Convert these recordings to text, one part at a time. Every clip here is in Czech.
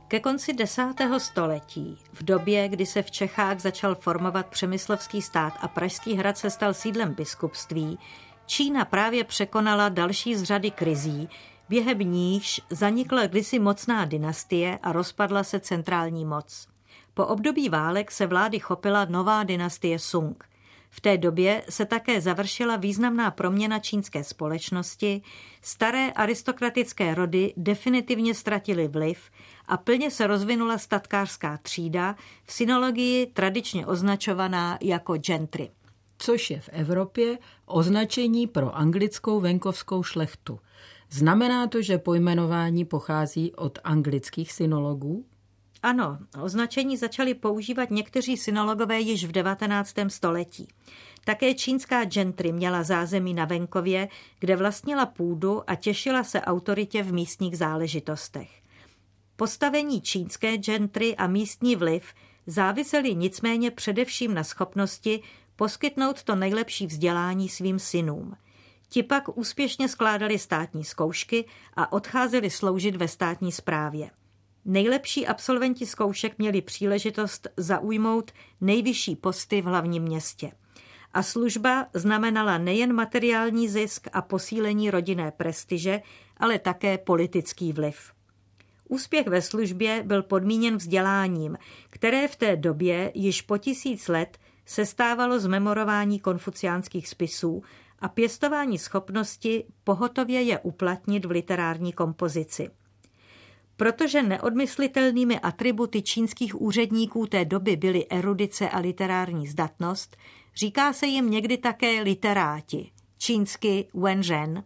Ke konci 10. století, v době, kdy se v Čechách začal formovat přemyslovský stát a Pražský hrad se stal sídlem biskupství, Čína právě překonala další z řady krizí, během níž zanikla kdysi mocná dynastie a rozpadla se centrální moc. Po období válek se vlády chopila nová dynastie Sung. V té době se také završila významná proměna čínské společnosti, staré aristokratické rody definitivně ztratily vliv a plně se rozvinula statkářská třída, v sinologii tradičně označovaná jako gentry. Což je v Evropě označení pro anglickou venkovskou šlechtu. Znamená to, že pojmenování pochází od anglických sinologů? Ano, označení začali používat někteří sinologové již v 19. století. Také čínská gentry měla zázemí na venkově, kde vlastnila půdu a těšila se autoritě v místních záležitostech. Postavení čínské gentry a místní vliv závisely nicméně především na schopnosti poskytnout to nejlepší vzdělání svým synům. Ti pak úspěšně skládali státní zkoušky a odcházeli sloužit ve státní správě. Nejlepší absolventi zkoušek měli příležitost zaujmout nejvyšší posty v hlavním městě. A služba znamenala nejen materiální zisk a posílení rodinné prestiže, ale také politický vliv. Úspěch ve službě byl podmíněn vzděláním, které v té době již po 1000 let sestávalo z memorování konfuciánských spisů a pěstování schopnosti pohotově je uplatnit v literární kompozici. Protože neodmyslitelnými atributy čínských úředníků té doby byly erudice a literární zdatnost, říká se jim někdy také literáti, čínsky wenzhen.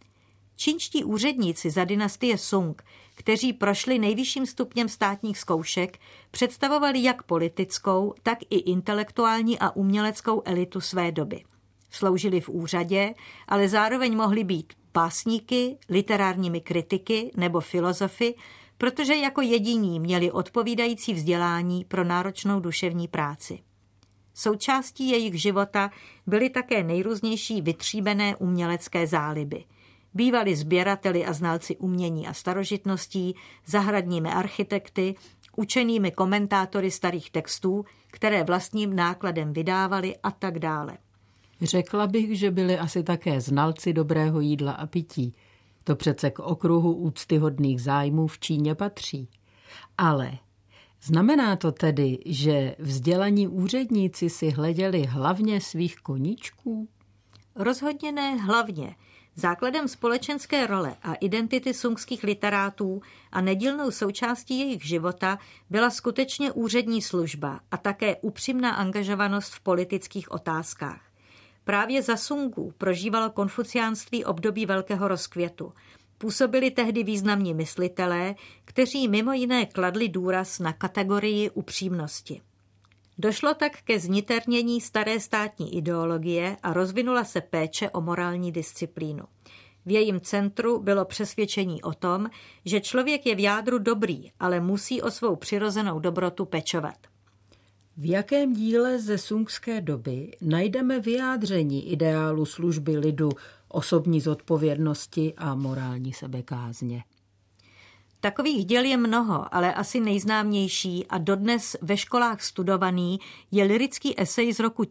Čínští úředníci za dynastie Sung, kteří prošli nejvyšším stupněm státních zkoušek, představovali jak politickou, tak i intelektuální a uměleckou elitu své doby. Sloužili v úřadě, ale zároveň mohli být básníky, literárními kritiky nebo filozofy, protože jako jediní měli odpovídající vzdělání pro náročnou duševní práci. Součástí jejich života byly také nejrůznější vytříbené umělecké záliby. Bývali sběrateli a znalci umění a starožitností, zahradními architekty, učenými komentátory starých textů, které vlastním nákladem vydávali a tak dále. Řekla bych, že byli asi také znalci dobrého jídla a pití. To přece k okruhu úctyhodných zájmů v Číně patří. Ale znamená to tedy, že vzdělaní úředníci si hleděli hlavně svých koníčků? Rozhodně ne hlavně. Základem společenské role a identity sungských literátů a nedílnou součástí jejich života byla skutečně úřední služba a také upřímná angažovanost v politických otázkách. Právě za Sungů prožívalo konfuciánství období velkého rozkvětu. Působili tehdy významní myslitelé, kteří mimo jiné kladli důraz na kategorii upřímnosti. Došlo tak ke zniternění staré státní ideologie a rozvinula se péče o morální disciplínu. V jejím centru bylo přesvědčení o tom, že člověk je v jádru dobrý, ale musí o svou přirozenou dobrotu pečovat. V jakém díle ze sungské doby najdeme vyjádření ideálu služby lidu, osobní zodpovědnosti a morální sebekázně? Takových děl je mnoho, ale asi nejznámější a dodnes ve školách studovaný je lyrický esej z roku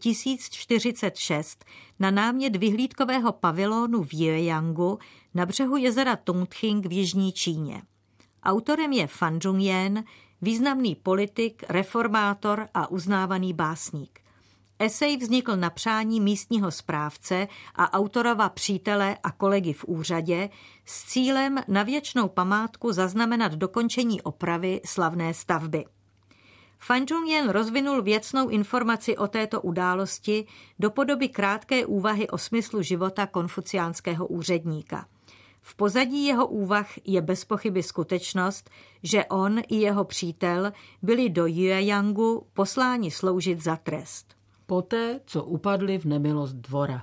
1046 na námět vyhlídkového pavilonu v Jiujiangu na břehu jezera Tongting v jižní Číně. Autorem je Fan Zhongyan, významný politik, reformátor a uznávaný básník. Esej vznikl na přání místního správce a autorova přítele a kolegy v úřadě s cílem na věčnou památku zaznamenat dokončení opravy slavné stavby. Fan Zhongyan rozvinul věcnou informaci o této události do podoby krátké úvahy o smyslu života konfuciánského úředníka. V pozadí jeho úvah je bezpochyby skutečnost, že on i jeho přítel byli do Jiujiangu posláni sloužit za trest. Poté, co upadli v nemilost dvora.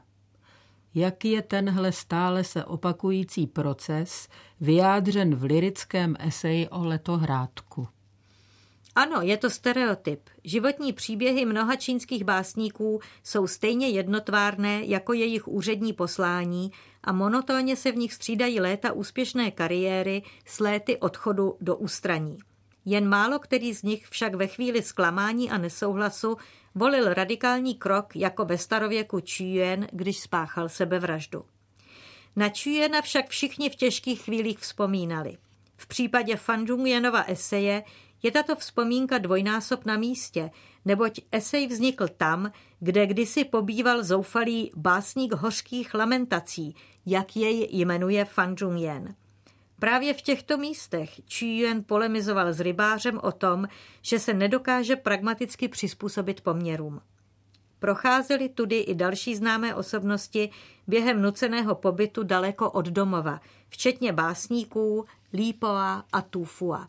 Jak je tenhle stále se opakující proces vyjádřen v lyrickém eseji o Letohrádku? Ano, je to stereotyp. Životní příběhy mnoha čínských básníků jsou stejně jednotvárné jako jejich úřední poslání a monotónně se v nich střídají léta úspěšné kariéry s léty odchodu do ústraní. Jen málo který z nich však ve chvíli zklamání a nesouhlasu volil radikální krok jako ve starověku Čujen, když spáchal sebevraždu. Na Čujena však všichni v těžkých chvílích vzpomínali. V případě Fan Jungjenova eseje je tato vzpomínka dvojnásob na místě, neboť esej vznikl tam, kde kdysi pobýval zoufalý básník hořkých lamentací, jak jej jmenuje Fan Jungjen. Právě v těchto místech Čujen polemizoval s rybářem o tom, že se nedokáže pragmaticky přizpůsobit poměrům. Procházely tudy i další známé osobnosti během nuceného pobytu daleko od domova, včetně básníků Lípoa a Tufua.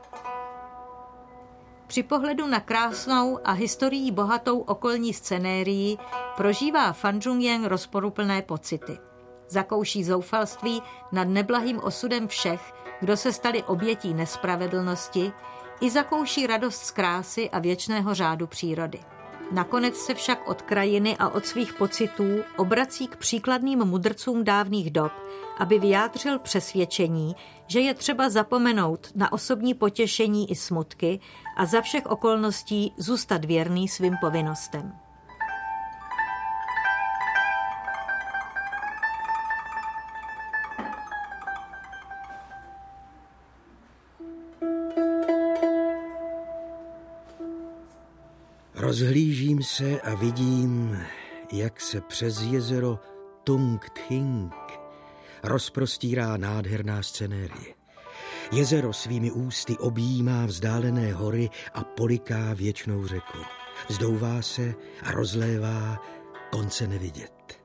Při pohledu na krásnou a historií bohatou okolní scenérii prožívá Fan Jungjen rozporuplné pocity. Zakouší zoufalství nad neblahým osudem všech, kdo se stali obětí nespravedlnosti, i zakouší radost z krásy a věčného řádu přírody. Nakonec se však od krajiny a od svých pocitů obrací k příkladným mudrcům dávných dob, aby vyjádřil přesvědčení, že je třeba zapomenout na osobní potěšení i smutky a za všech okolností zůstat věrný svým povinnostem. Rozhlížím se a vidím, jak se přes jezero Tung Thing rozprostírá nádherná scenérie. Jezero svými ústy objímá vzdálené hory a poliká věčnou řeku. Vzdouvá se a rozlévá, konce nevidět.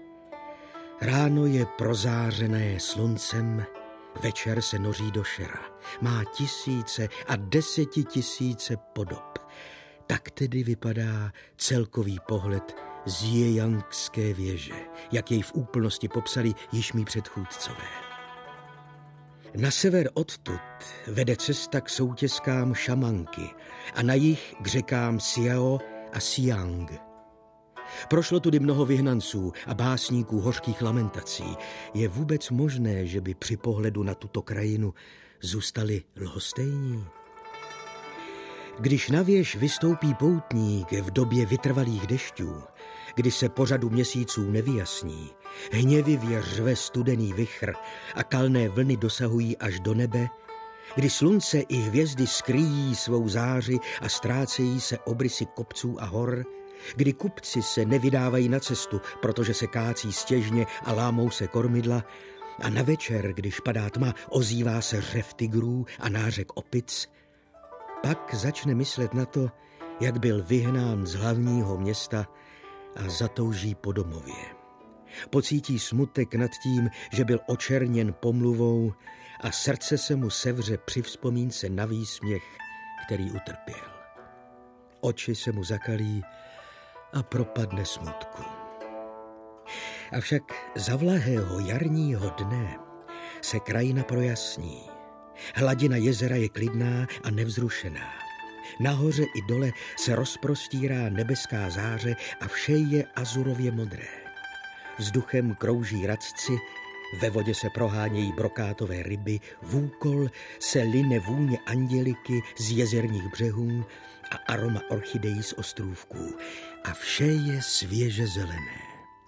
Ráno je prozářené sluncem, večer se noří do šera. Má tisíce a desetitisíce podob. Tak tedy vypadá celkový pohled z Jejangské věže, jak jej v úplnosti popsali již mí předchůdcové. Na sever odtud vede cesta k soutězkám Šamanky a na jih k řekám Siao a Siang. Prošlo tudy mnoho vyhnanců a básníků hořkých lamentací. Je vůbec možné, že by při pohledu na tuto krajinu zůstali lhostejní? Když na věž vystoupí poutník v době vytrvalých dešťů, kdy se po řadu měsíců nevyjasní, hněvivě řve studený vichr a kalné vlny dosahují až do nebe, kdy slunce i hvězdy skrýjí svou záři a ztrácejí se obrysy kopců a hor, kdy kupci se nevydávají na cestu, protože se kácí stěžně a lámou se kormidla, a na večer, když padá tma, ozývá se řev tigrů a nářek opic, pak začne myslet na to, jak byl vyhnán z hlavního města a zatouží po domově. Pocítí smutek nad tím, že byl očerněn pomluvou a srdce se mu sevře při vzpomínce na výsměch, který utrpěl. Oči se mu zakalí a propadne smutku. Avšak za vlahého jarního dne se krajina projasní. Hladina jezera je klidná a nevzrušená. Nahoře i dole se rozprostírá nebeská záře a vše je azurově modré. Vzduchem krouží racci, ve vodě se prohánějí brokátové ryby, vůkol se line vůně anděliky z jezerních břehů a aroma orchidejí z ostrůvků. A vše je svěže zelené.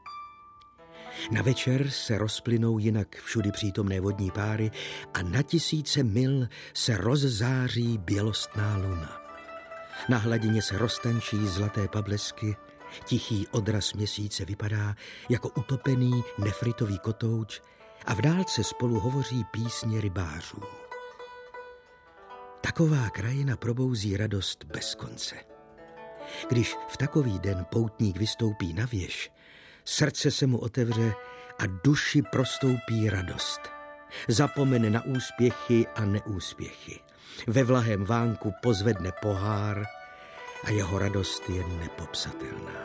Na večer se rozplynou jinak všudy přítomné vodní páry a na tisíce mil se rozzáří bělostná luna. Na hladině se roztančí zlaté pablesky, tichý odraz měsíce vypadá jako utopený nefritový kotouč a v dálce spolu hovoří písně rybářů. Taková krajina probouzí radost bez konce. Když v takový den poutník vystoupí na věž, srdce se mu otevře a duši prostoupí radost. Zapomene na úspěchy a neúspěchy. Ve vlahém vánku pozvedne pohár a jeho radost je nepopsatelná.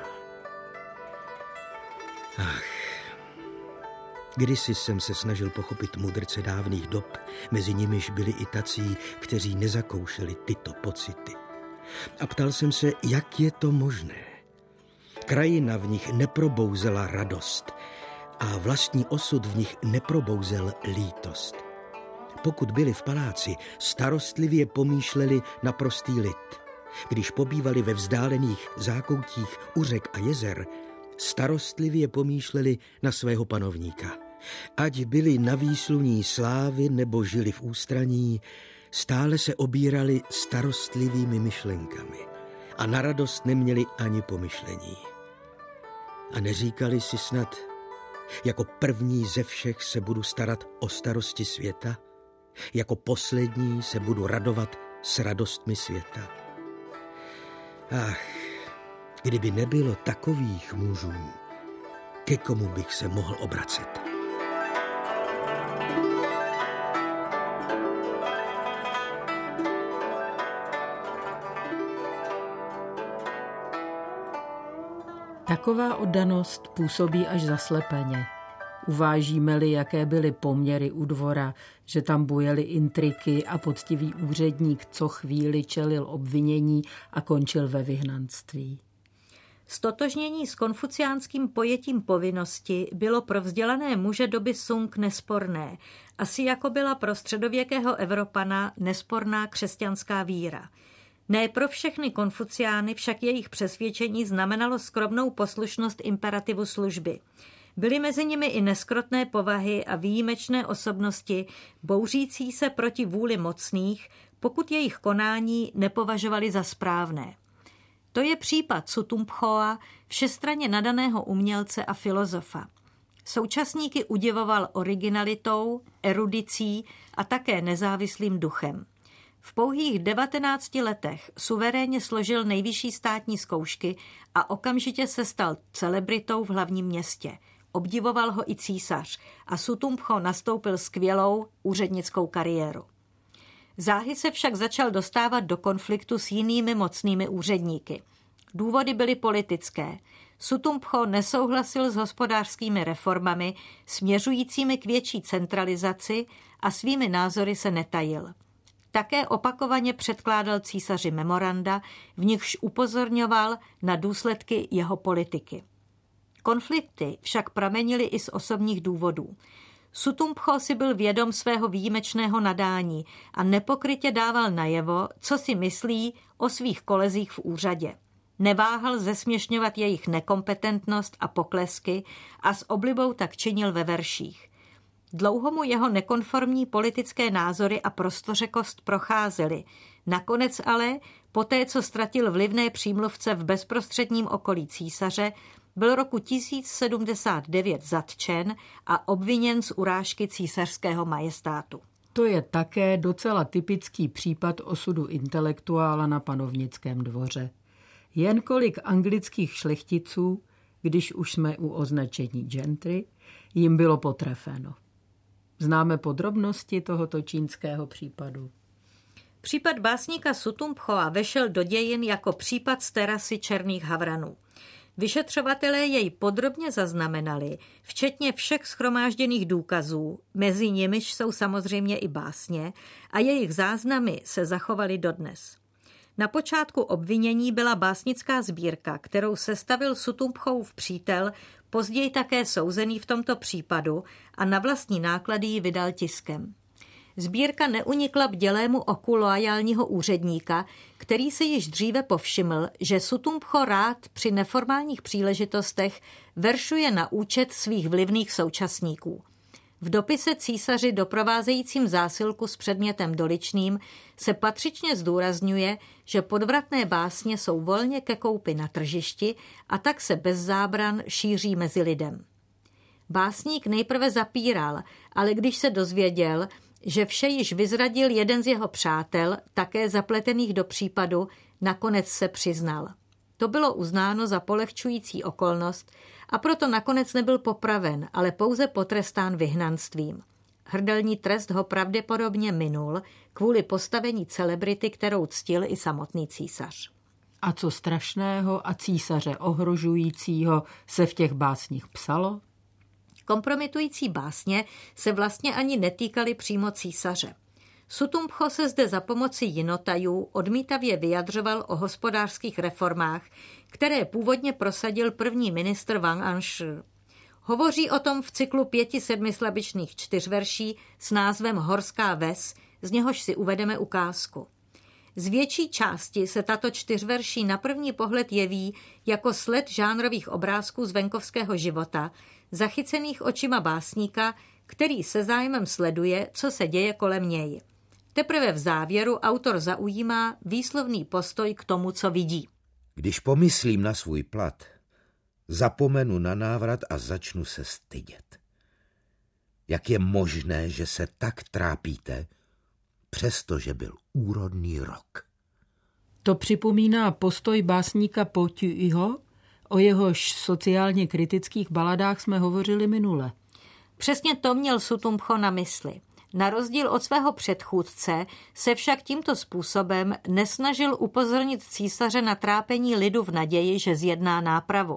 Ach, kdysi jsem se snažil pochopit mudrce dávných dob, mezi nimiž byli i tací, kteří nezakoušeli tyto pocity. A ptal jsem se, jak je to možné. Krajina v nich neprobouzela radost a vlastní osud v nich neprobouzel lítost. pokud byli v paláci, starostlivě pomýšleli na prostý lid. Když pobývali ve vzdálených zákoutích u řek a jezer, starostlivě pomýšleli na svého panovníka. Ať byli na výsluní slávy nebo žili v ústraní, stále se obírali starostlivými myšlenkami a na radost neměli ani pomyšlení. A neříkali si snad, jako první ze všech se budu starat o starosti světa, jako poslední se budu radovat s radostmi světa. Ach, kdyby nebylo takových mužů, ke komu bych se mohl obracet? Taková oddanost působí až zaslepeně. Uvážíme-li, jaké byly poměry u dvora, že tam bujely intriky a poctivý úředník co chvíli čelil obvinění a končil ve vyhnanství. Stotožnění s konfuciánským pojetím povinnosti bylo pro vzdělané muže doby Sung nesporné, asi jako byla pro středověkého Evropana nesporná křesťanská víra. Ne pro všechny konfuciány však jejich přesvědčení znamenalo skromnou poslušnost imperativu služby. Byly mezi nimi i neskrotné povahy a výjimečné osobnosti, bouřící se proti vůli mocných, pokud jejich konání nepovažovali za správné. To je případ Sutumpchoa, všestranně nadaného umělce a filozofa. Současníky udivoval originalitou, erudicí a také nezávislým duchem. V pouhých 19 letech suverénně složil nejvyšší státní zkoušky a okamžitě se stal celebritou v hlavním městě. Obdivoval ho i císař a Sutumpcho nastoupil skvělou úřednickou kariéru. Záhy se však začal dostávat do konfliktu s jinými mocnými úředníky. Důvody byly politické. Sutumpcho nesouhlasil s hospodářskými reformami směřujícími k větší centralizaci a svými názory se netajil. Také opakovaně předkládal císaři memoranda, v nichž upozorňoval na důsledky jeho politiky. Konflikty však pramenily i z osobních důvodů. Sutumpcho si byl vědom svého výjimečného nadání a nepokrytě dával najevo, co si myslí o svých kolezích v úřadě. Neváhal zesměšňovat jejich nekompetentnost a poklesky a s oblibou tak činil ve verších. Dlouho mu jeho nekonformní politické názory a prostořekost procházely. Nakonec ale, poté co ztratil vlivné přímluvce v bezprostředním okolí císaře, byl roku 1079 zatčen a obviněn z urážky císařského majestátu. To je také docela typický případ osudu intelektuála na panovnickém dvoře. Jen kolik anglických šlechticů, když už jsme u označení gentry, jim bylo potrefeno. Známe podrobnosti tohoto čínského případu. Případ básníka Sutumpchoa vešel do dějin jako případ z terasy černých havranů. Vyšetřovatelé jej podrobně zaznamenali, včetně všech shromážděných důkazů, mezi nimiž jsou samozřejmě i básně, a jejich záznamy se zachovaly dodnes. Na počátku obvinění byla básnická sbírka, kterou sestavil Sutumpchův přítel, později také souzený v tomto případu a na vlastní náklady ji vydal tiskem. Sbírka neunikla bdělému oku loajálního úředníka, který si již dříve povšiml, že Sutumpcho rád při neformálních příležitostech veršuje na účet svých vlivných současníků. V dopise císaři doprovázejícím zásilku s předmětem doličným se patřičně zdůrazňuje, že podvratné básně jsou volně ke koupi na tržišti a tak se bez zábran šíří mezi lidem. Básník nejprve zapíral, ale když se dozvěděl, že vše již vyzradil jeden z jeho přátel, také zapletených do případu, nakonec se přiznal. To bylo uznáno za polehčující okolnost a proto nakonec nebyl popraven, ale pouze potrestán vyhnanstvím. Hrdelní trest ho pravděpodobně minul kvůli postavení celebrity, kterou ctil i samotný císař. A co strašného a císaře ohrožujícího se v těch básních psalo? Kompromitující básně se vlastně ani netýkaly přímo císaře. Sutumpcho se zde za pomoci jinotajů odmítavě vyjadřoval o hospodářských reformách, které původně prosadil první ministr Wang Anshi. Hovoří o tom v cyklu 5 sedmislabičných čtyřverší s názvem Horská ves, z něhož si uvedeme ukázku. Z větší části se tato čtyřverší na první pohled jeví jako sled žánrových obrázků z venkovského života, zachycených očima básníka, který se zájmem sleduje, co se děje kolem něj. Teprve v závěru autor zaujímá výslovný postoj k tomu, co vidí. Když pomyslím na svůj plat, zapomenu na návrat a začnu se stydět. Jak je možné, že se tak trápíte, přestože byl úrodný rok? To připomíná postoj básníka Potyuiho, o jehož sociálně kritických baladách jsme hovořili minule. Přesně to měl Sutumpho na mysli. Na rozdíl od svého předchůdce se však tímto způsobem nesnažil upozornit císaře na trápení lidu v naději, že zjedná nápravu.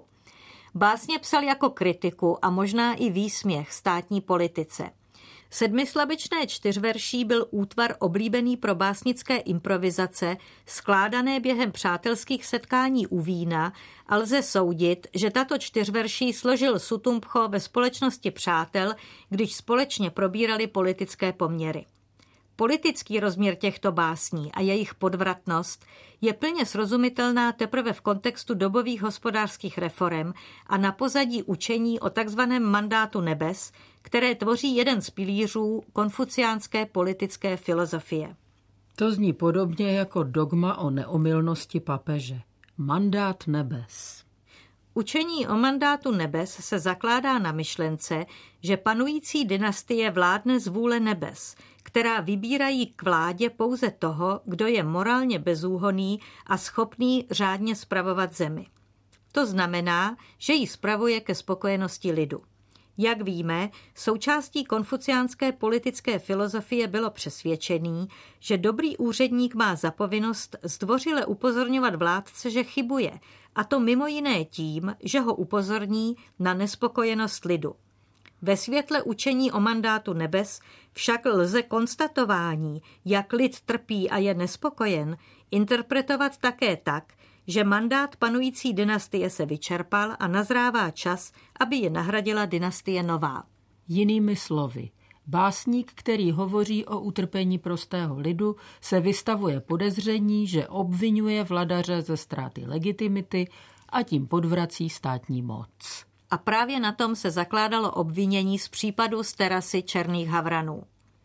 Básně psal jako kritiku a možná i výsměch státní politice. Sedmislabičné čtyřverší byl útvar oblíbený pro básnické improvizace, skládané během přátelských setkání u vína, a lze soudit, že tato čtyřverší složil Sutumpho ve společnosti přátel, když společně probírali politické poměry. Politický rozměr těchto básní a jejich podvratnost je plně srozumitelná teprve v kontextu dobových hospodářských reforem a na pozadí učení o takzvaném mandátu nebes, které tvoří jeden z pilířů konfuciánské politické filozofie. To zní podobně jako dogma o neomylnosti papeže. Mandát nebes. Učení o mandátu nebes se zakládá na myšlence, že panující dynastie vládne z vůle nebes, která vybírají k vládě pouze toho, kdo je morálně bezúhonný a schopný řádně spravovat zemi. To znamená, že ji spravuje ke spokojenosti lidu. Jak víme, součástí konfuciánské politické filozofie bylo přesvědčení, že dobrý úředník má za povinnost zdvořile upozorňovat vládce, že chybuje, a to mimo jiné tím, že ho upozorní na nespokojenost lidu. Ve světle učení o mandátu nebes však lze konstatování, jak lid trpí a je nespokojen, interpretovat také tak, že mandát panující dynastie se vyčerpal a nazrává čas, aby je nahradila dynastie nová. Jinými slovy, básník, který hovoří o utrpení prostého lidu, se vystavuje podezření, že obvinuje vladaře ze ztráty legitimity a tím podvrací státní moc. A právě na tom se zakládalo obvinění z případu z terasy černých havranů.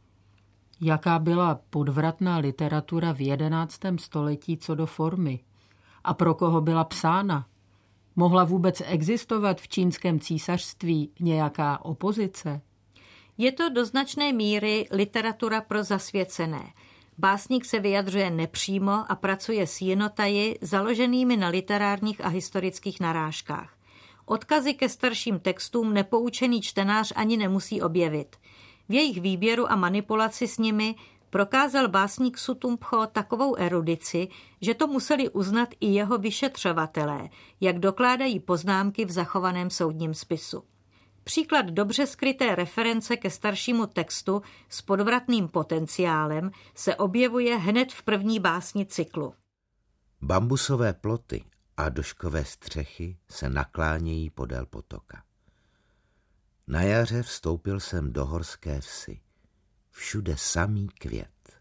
Jaká byla podvratná literatura v 11. století co do formy? A pro koho byla psána? Mohla vůbec existovat v čínském císařství nějaká opozice? Je to do značné míry literatura pro zasvěcené. Básník se vyjadřuje nepřímo a pracuje s jinotaji založenými na literárních a historických narážkách. Odkazy ke starším textům nepoučený čtenář ani nemusí objevit. V jejich výběru a manipulaci s nimi prokázal básník Sutumpho takovou erudici, že to museli uznat i jeho vyšetřovatelé, jak dokládají poznámky v zachovaném soudním spisu. Příklad dobře skryté reference ke staršímu textu s podvratným potenciálem se objevuje hned v první básni cyklu. Bambusové ploty a doškové střechy se naklánějí podél potoka. Na jaře vstoupil jsem do horské vsi. Všude samý květ.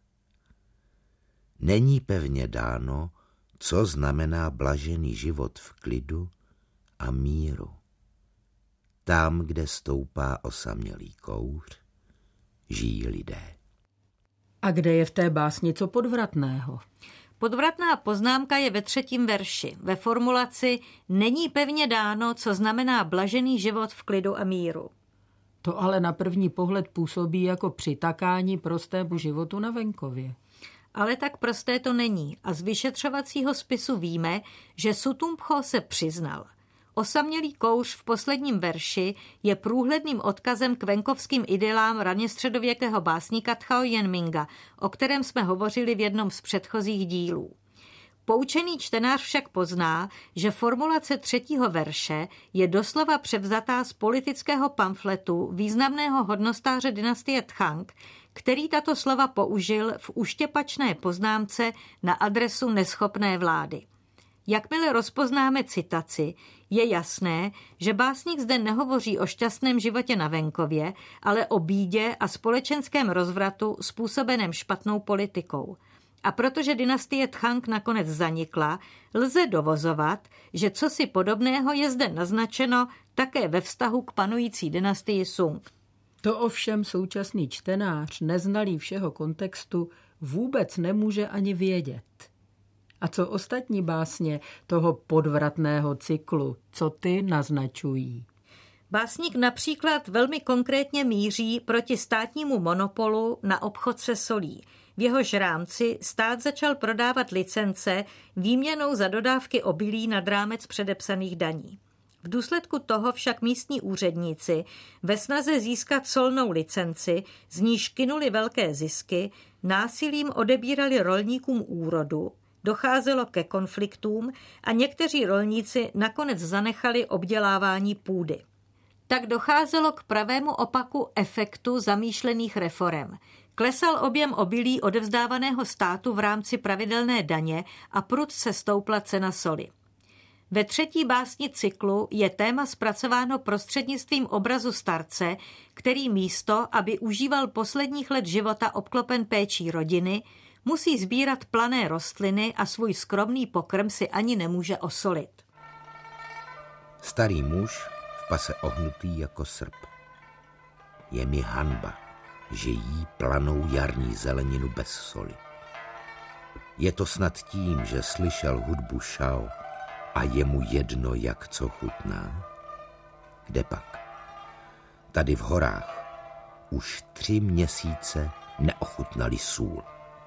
Není pevně dáno, co znamená blažený život v klidu a míru. Tam, kde stoupá osamělý kouř, žijí lidé. A kde je v té básni co podvratného? Podvratná poznámka je ve 3. verši. Ve formulaci není pevně dáno, co znamená blažený život v klidu a míru. To ale na první pohled působí jako přitakání prostému životu na venkově. Ale tak prosté to není a z vyšetřovacího spisu víme, že Sutumpho se přiznal. Osamělý kouř v posledním verši je průhledným odkazem k venkovským idylám raněstředověkého básníka Tchao Jen-minga, o kterém jsme hovořili v jednom z předchozích dílů. Poučený čtenář však pozná, že formulace 3. verše je doslova převzatá z politického pamfletu významného hodnostáře dynastie Tchang, který tato slova použil v uštěpačné poznámce na adresu neschopné vlády. Jakmile rozpoznáme citaci, je jasné, že básník zde nehovoří o šťastném životě na venkově, ale o bídě a společenském rozvratu způsobeném špatnou politikou. A protože dynastie Tchang nakonec zanikla, lze dovozovat, že cosi podobného je zde naznačeno také ve vztahu k panující dynastii Sung. To ovšem současný čtenář, neznalý všeho kontextu, vůbec nemůže ani vědět. A co ostatní básně toho podvratného cyklu, co ty naznačují? Básník například velmi konkrétně míří proti státnímu monopolu na obchod se solí. V jehož rámci stát začal prodávat licence výměnou za dodávky obilí nad rámec předepsaných daní. V důsledku toho však místní úředníci ve snaze získat solnou licenci, z níž kynuli velké zisky, násilím odebírali rolníkům úrodu, docházelo ke konfliktům a někteří rolníci nakonec zanechali obdělávání půdy. Tak docházelo k pravému opaku efektu zamýšlených reforem. Klesal objem obilí odevzdávaného státu v rámci pravidelné daně a prudce stoupla cena soli. Ve třetí básni cyklu je téma zpracováno prostřednictvím obrazu starce, který místo, aby užíval posledních let života obklopen péčí rodiny, musí sbírat plané rostliny a svůj skromný pokrm si ani nemůže osolit. Starý muž v pase ohnutý jako srp. Je mi hanba, že jí planou jarní zeleninu bez soli. Je to snad tím, že slyšel hudbu Shao a je mu jedno, jak co chutná? Kdepak? Tady v horách už 3 měsíce neochutnali sůl.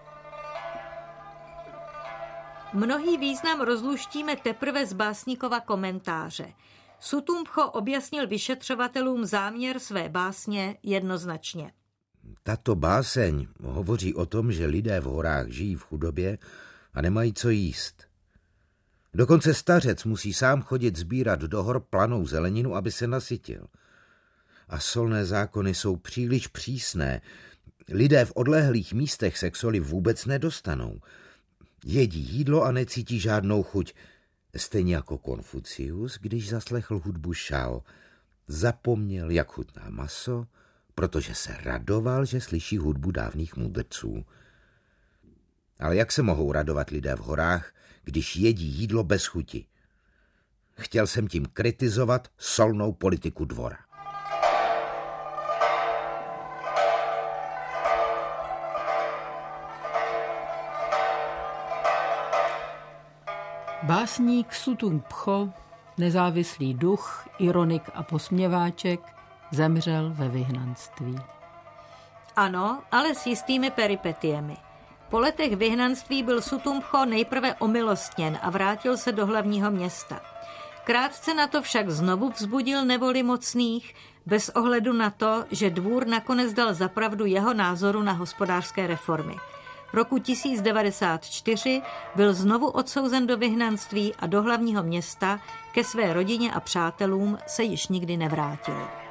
Mnohý význam rozluštíme teprve z básníkova komentáře. Sutumpcho objasnil vyšetřovatelům záměr své básně jednoznačně. Tato báseň hovoří o tom, že lidé v horách žijí v chudobě a nemají co jíst. Dokonce stařec musí sám chodit sbírat do hor planou zeleninu, aby se nasytil. A solné zákony jsou příliš přísné. Lidé v odlehlých místech se k soli vůbec nedostanou. Jedí jídlo a necítí žádnou chuť. Stejně jako Konfucius, když zaslechl hudbu Shao, zapomněl, jak chutná maso, protože se radoval, že slyší hudbu dávných mudrců. Ale jak se mohou radovat lidé v horách, když jedí jídlo bez chuti? Chtěl jsem tím kritizovat solnou politiku dvora. Básník Sutumpcho, nezávislý duch, ironik a posměváček, zemřel ve vyhnanství. Ano, ale s jistými peripetiemi. Po letech vyhnanství byl Sutumpcho nejprve omilostněn a vrátil se do hlavního města. Krátce na to však znovu vzbudil nevoli mocných, bez ohledu na to, že dvůr nakonec dal za pravdu jeho názoru na hospodářské reformy. Roku 1094 byl znovu odsouzen do vyhnanství a do hlavního města ke své rodině a přátelům se již nikdy nevrátil.